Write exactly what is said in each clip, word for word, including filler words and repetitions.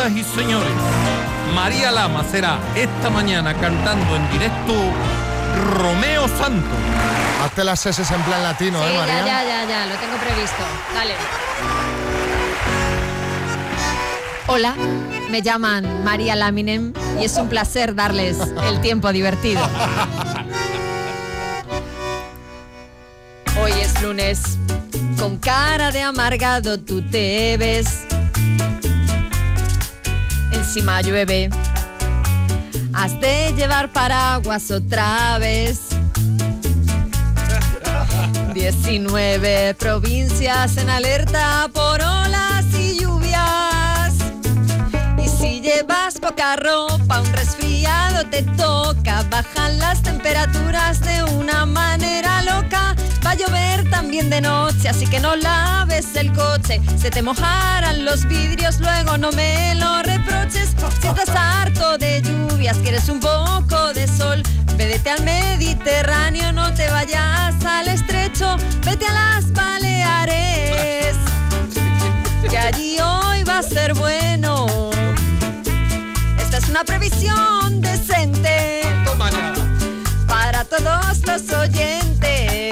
Señoras y señores, María Lama será esta mañana cantando en directo Romeo Santos. Hazte las seses en plan latino, sí, ¿eh, María? ya, ya, ya, ya, lo tengo previsto. Dale. Hola, me llaman María Laminem y es un placer darles el tiempo divertido. Hoy es lunes, con cara de amargado tú te ves. Encima llueve, has de llevar paraguas otra vez. diecinueve provincias en alerta por olas y lluvias. Y si llevas poca ropa, un resfriado te toca. Bajan las temperaturas de una manera loca. Va a llover también de noche, así que no laves el coche. Se te mojarán los vidrios, luego no me lo reproches. Si estás harto de lluvias, quieres un poco de sol, vete al Mediterráneo, no te vayas al estrecho. Vete a las Baleares, que allí hoy va a ser bueno. Esta es una previsión decente para todos los oyentes.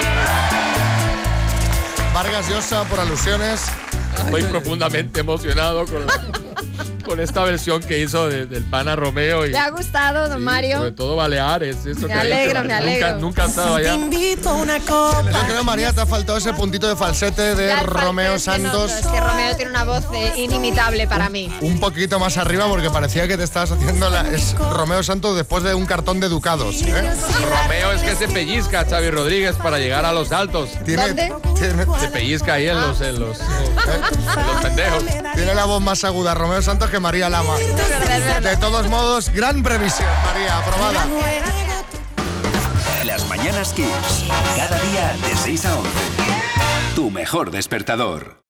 Vargas Llosa, por alusiones. Estoy profundamente emocionado con, la, con esta versión que hizo de, del pana Romeo. Y, ¿Te ha gustado, don sí, Mario? Sobre todo Baleares. Eso Me que alegro, dicho, me alegro. Nunca, nunca he estado allá. Yo creo, María, te ha faltado ese puntito de falsete de Ya el Romeo falsete no, Santos. es que Romeo tiene una voz eh, inimitable para mí. Un poquito más arriba porque parecía que te estabas haciendo la, es Romeo Santos después de un cartón de ducados, ¿eh? Romeo es que se pellizca a Xavi Rodríguez para llegar a los altos. Tiene, ¿Dónde? Tiene, Se pellizca ahí en los, en los, en los pendejos. tiene la voz más aguda Romeo Santos que María Lama. Es verdad, es verdad. De todos modos, gran previsión, María, aprobada. Las Mañanas Kiss. Cada día de seis a once. Tu mejor despertador.